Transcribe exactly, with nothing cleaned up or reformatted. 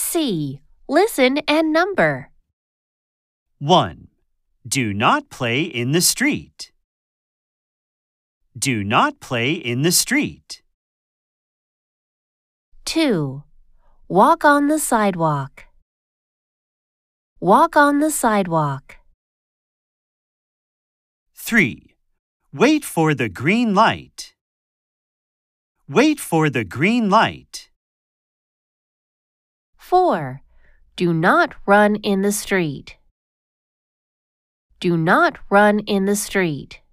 C. Listen and number. one. Do not play in the street. Do not play in the street. two. Walk on the sidewalk. Walk on the sidewalk. three. Wait for the green light. Wait for the green light. four. Do not run in the street. Do not run in the street.